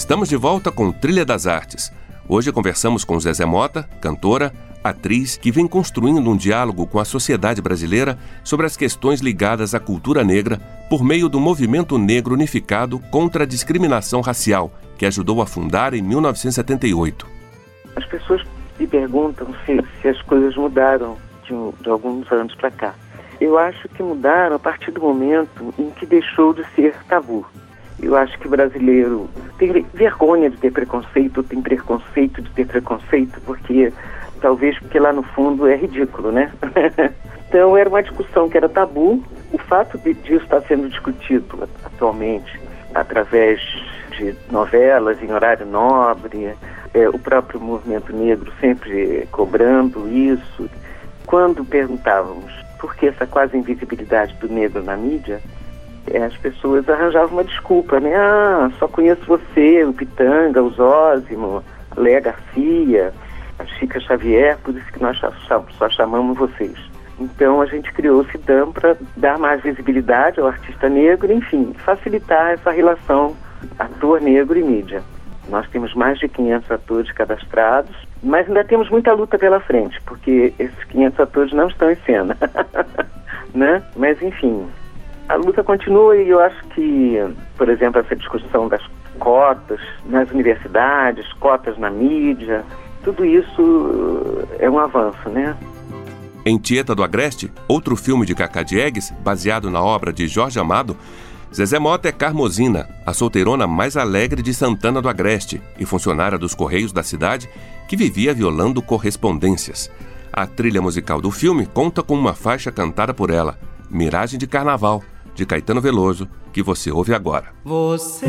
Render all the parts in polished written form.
Estamos de volta com Trilha das Artes. Hoje conversamos com Zezé Mota, cantora, atriz, que vem construindo um diálogo com a sociedade brasileira sobre as questões ligadas à cultura negra por meio do Movimento Negro Unificado contra a Discriminação Racial, que ajudou a fundar em 1978. As pessoas me perguntam se as coisas mudaram de alguns anos para cá. Eu acho que mudaram a partir do momento em que deixou de ser tabu. Eu acho que o brasileiro tem vergonha de ter preconceito, tem preconceito de ter preconceito, talvez porque lá no fundo é ridículo, né? Então era uma discussão que era tabu. O fato disso estar sendo discutido atualmente através de novelas em horário nobre, o próprio movimento negro sempre cobrando isso. Quando perguntávamos por que essa quase invisibilidade do negro na mídia, as pessoas arranjavam uma desculpa, né? Só conheço você, o Pitanga, o Zósimo, a Léa Garcia, a Chica Xavier, por isso que nós só chamamos vocês. Então a gente criou o CIDAM para dar mais visibilidade ao artista negro, enfim, facilitar essa relação ator negro e mídia. Nós temos mais de 500 atores cadastrados, mas ainda temos muita luta pela frente, porque esses 500 atores não estão em cena, né? Mas enfim, a luta continua e eu acho que, por exemplo, essa discussão das cotas nas universidades, cotas na mídia, tudo isso é um avanço, né? Em Tieta do Agreste, outro filme de Cacá Diegues, baseado na obra de Jorge Amado, Zezé Mota é Carmosina, a solteirona mais alegre de Santana do Agreste e funcionária dos Correios da cidade que vivia violando correspondências. A trilha musical do filme conta com uma faixa cantada por ela, Miragem de Carnaval, de Caetano Veloso, que você ouve agora. Você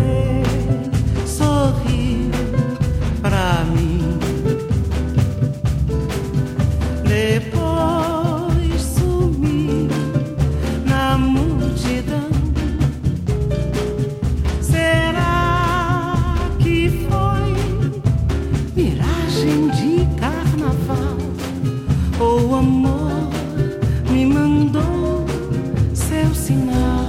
sorriu pra mim, depois sumiu na multidão. Será que foi miragem de carnaval? Ou o amor me mandou seu sinal?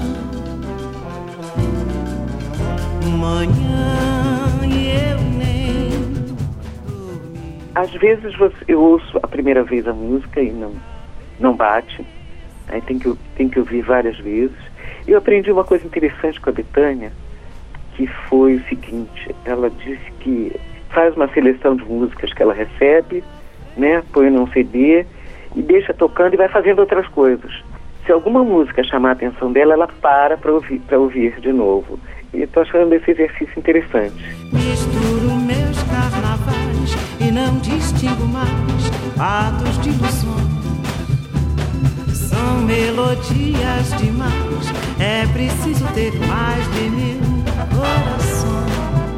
Manhã e eu nem dormi. Às vezes eu ouço a primeira vez a música e não bate, aí tem que ouvir várias vezes. Eu aprendi uma coisa interessante com a Bethânia, que foi o seguinte: ela disse que faz uma seleção de músicas que ela recebe, né, põe num CD e deixa tocando e vai fazendo outras coisas. Se alguma música chamar a atenção dela, ela para ouvir de novo. E estou achando esse exercício interessante. Misturo meus carnavais e não distingo mais atos de ilusões. São melodias demais, é preciso ter mais de 1000 corações.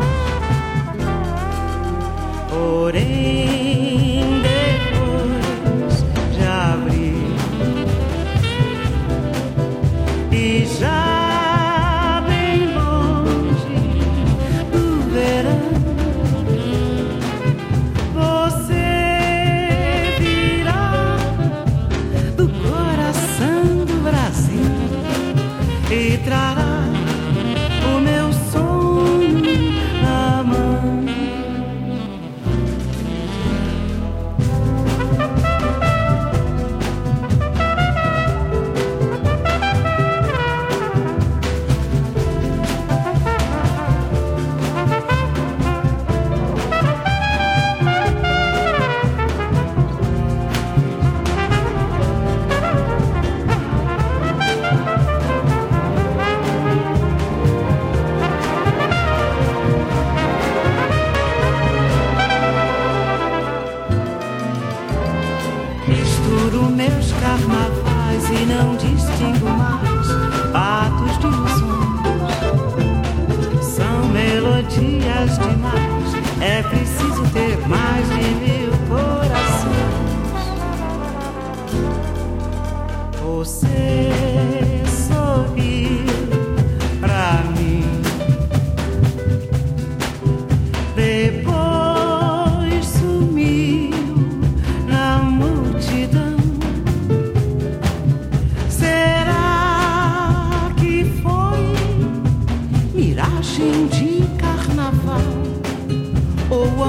Porém, depois de abrir e já e trará o meu sonho na mão.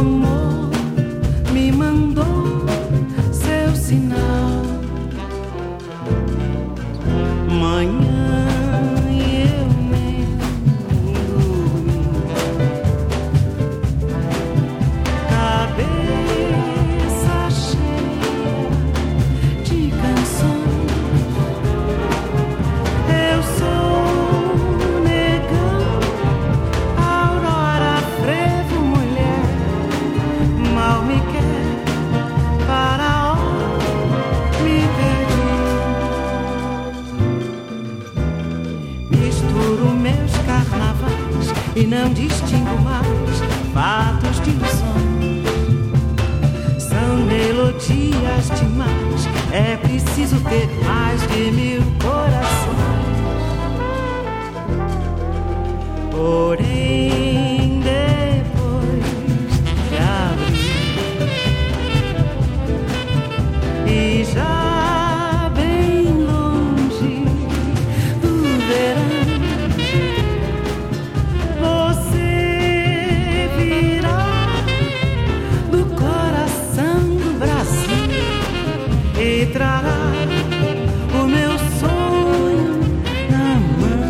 amor me mandou seu sinal. Manhã eu nem dormi, cabeça cheia de canções. Eu sou negão, aurora, frevo, mulher, mal me quer, para a hora me perdi. Misturo meus carnavais e não distingo mais fatos de ilusões. São melodias demais, é preciso ter mais de 1000 corações. Porém, depois de abrir e já bem longe do verão, você virá do coração do Brasil e trará o meu sonho na mão.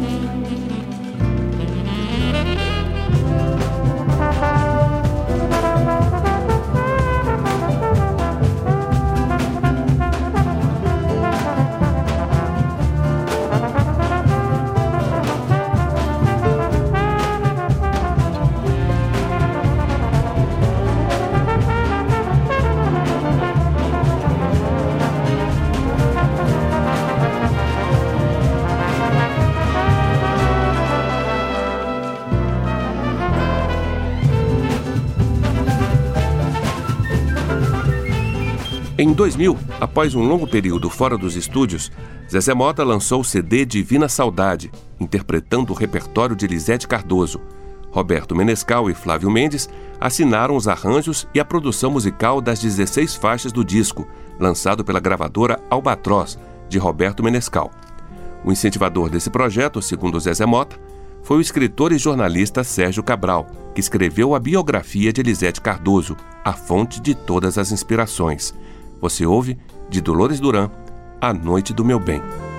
Em 2000, após um longo período fora dos estúdios, Zezé Mota lançou o CD Divina Saudade, interpretando o repertório de Elisete Cardoso. Roberto Menescal e Flávio Mendes assinaram os arranjos e a produção musical das 16 faixas do disco, lançado pela gravadora Albatroz, de Roberto Menescal. O incentivador desse projeto, segundo Zezé Mota, foi o escritor e jornalista Sérgio Cabral, que escreveu a biografia de Elisete Cardoso, a fonte de todas as inspirações. Você ouve, de Dolores Duran, A Noite do Meu Bem.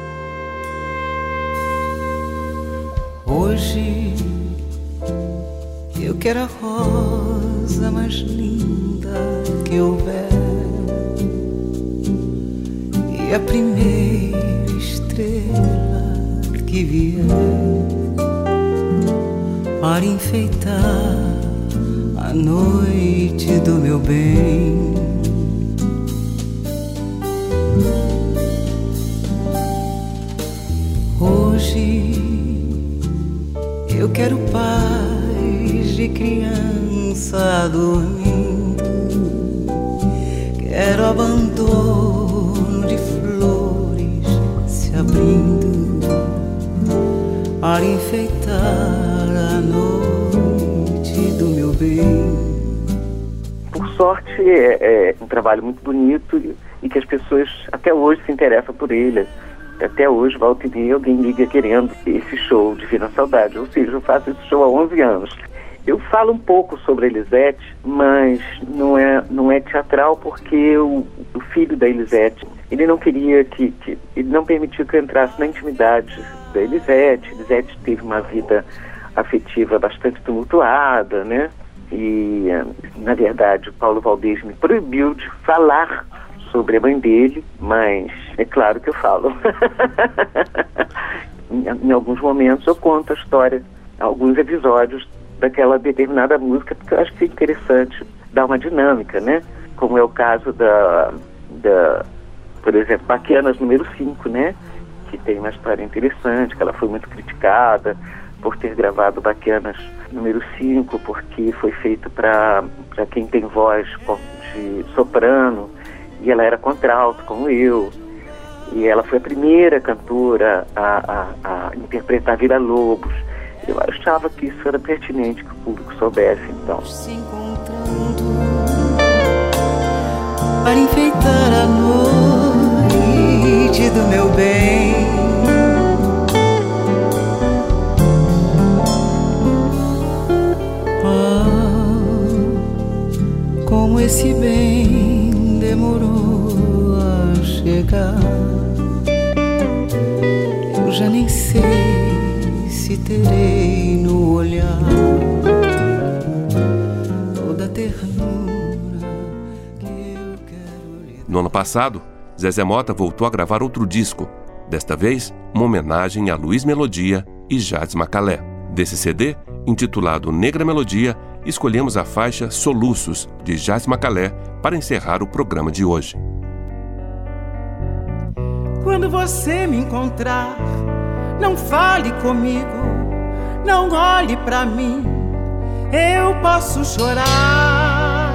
Hoje eu quero a rosa mais linda que houver e a primeira estrela que vier para enfeitar a noite do meu bem. Hoje eu quero paz de criança dormindo, quero abandono de flores se abrindo para enfeitar a noite do meu bem. Por sorte, é um trabalho muito bonito e que as pessoas até hoje se interessam por ele. Até hoje, volta e meia, alguém liga querendo esse show Divina Saudade. Ou seja, eu faço esse show há 11 anos. Eu falo um pouco sobre a Elisete, mas não é teatral, porque o filho da Elisete, ele não queria ele não permitiu que eu entrasse na intimidade da Elisete. Elisete teve uma vida afetiva bastante tumultuada, né? E, na verdade, o Paulo Valdez me proibiu de falar sobre a mãe dele, mas é claro que eu falo. Em alguns momentos eu conto a história, alguns episódios daquela determinada música, porque eu acho que é interessante dar uma dinâmica, né? Como é o caso da por exemplo, Baquianas número 5, né? Que tem uma história interessante, que ela foi muito criticada por ter gravado Baquianas número 5, porque foi feito para quem tem voz de soprano, e ela era contralto, como eu, e ela foi a primeira cantora a interpretar Villa-Lobos. Eu achava que isso era pertinente que o público soubesse, então. Se encontrando para enfeitar a noite do meu bem. sei se terei no olhar toda a ternura que eu quero lhe dar. No ano passado, Zezé Mota voltou a gravar outro disco, desta vez uma homenagem a Luiz Melodia e Jades Macalé. Desse CD, intitulado Negra Melodia, escolhemos a faixa Soluços, de Jades Macalé, para encerrar o programa de hoje. Quando você me encontrar, não fale comigo, não olhe pra mim, eu posso chorar.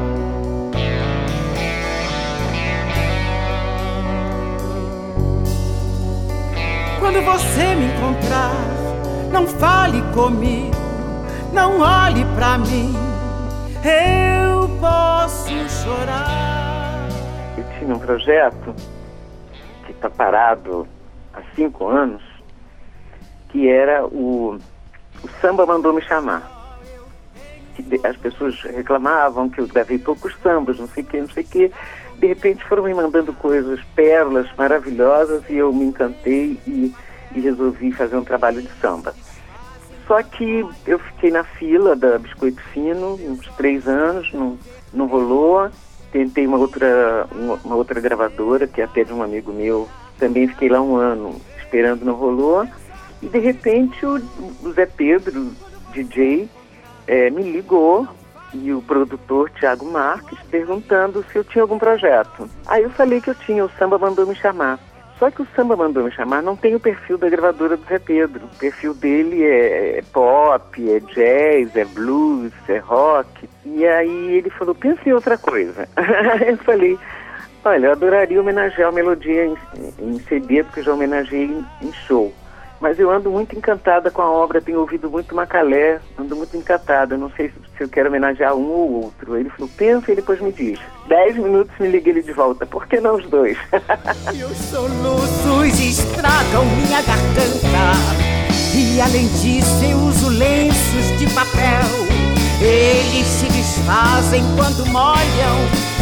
Quando você me encontrar, não fale comigo, não olhe pra mim, eu posso chorar. Eu tinha um projeto que está parado há 5 anos, que era o Samba Mandou Me Chamar. As pessoas reclamavam que eu gravei poucos sambas, não sei o que. De repente foram me mandando coisas, pérolas maravilhosas, e eu me encantei e resolvi fazer um trabalho de samba. Só que eu fiquei na fila da Biscoito Fino uns 3 anos, não rolou. Tentei uma outra gravadora, que é até de um amigo meu, também fiquei lá 1 ano esperando, não rolou. E de repente o Zé Pedro, DJ, me ligou, e o produtor Thiago Marques, perguntando se eu tinha algum projeto. Aí eu falei que eu tinha, o Samba Mandou Me Chamar. Só que o Samba Mandou Me Chamar não tem o perfil da gravadora do Zé Pedro. O perfil dele é pop, é jazz, é blues, é rock. E aí ele falou, pensa em outra coisa. Eu falei, olha, eu adoraria homenagear a Melodia em CD, porque eu já homenageei em show. Mas eu ando muito encantada com a obra, tenho ouvido muito Macalé, ando muito encantada, não sei se eu quero homenagear um ou outro. Ele falou, pensa e depois me diz. 10 minutos me liga ele de volta, por que não os dois? E os soluços estragam minha garganta, e além disso eu uso lenços de papel, eles se desfazem quando molham,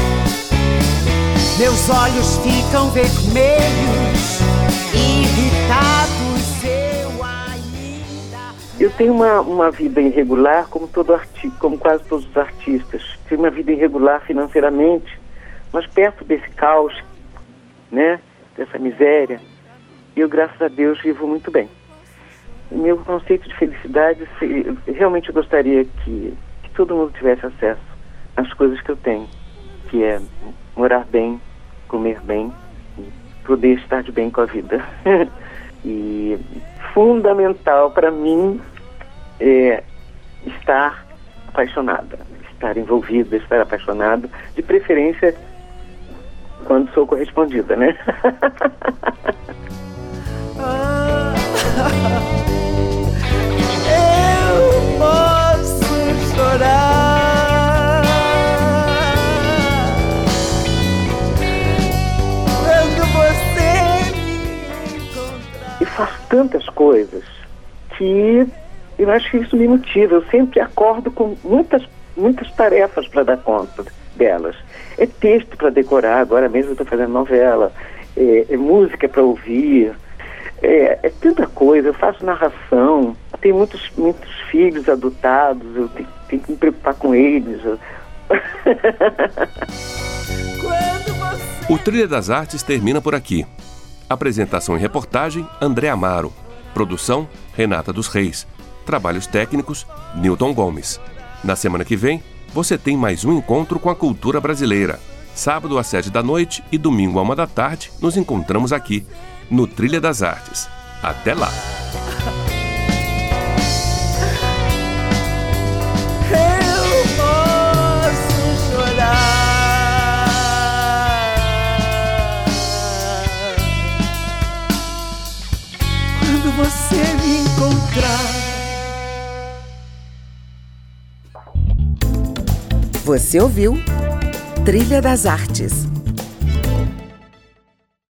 meus olhos ficam vermelhos, irritados. Eu tenho uma vida irregular, como quase todos os artistas. Tenho uma vida irregular financeiramente, mas perto desse caos, né, dessa miséria, eu, graças a Deus, vivo muito bem. O meu conceito de felicidade, realmente eu gostaria que todo mundo tivesse acesso às coisas que eu tenho, que é morar bem, comer bem, e poder estar de bem com a vida. E fundamental para mim é estar apaixonada, estar envolvida, estar apaixonada, de preferência quando sou correspondida, né? Eu posso chorar quando você me encontrar. E faço tantas coisas que eu acho que isso me motiva. Eu sempre acordo com muitas tarefas para dar conta delas. É texto para decorar, agora mesmo eu estou fazendo novela, é música para ouvir, é tanta coisa. Eu faço narração, tenho muitos filhos adotados, eu tenho que me preocupar com eles. O Trilha das Artes termina por aqui. Apresentação e reportagem, André Amaro. Produção, Renata dos Reis. Trabalhos técnicos, Newton Gomes. Na semana que vem, você tem mais um encontro com a cultura brasileira. Sábado às 7 da noite e domingo à 1 da tarde, nos encontramos aqui, no Trilha das Artes. Até lá! Eu posso chorar quando você me encontrar. Você ouviu Trilha das Artes.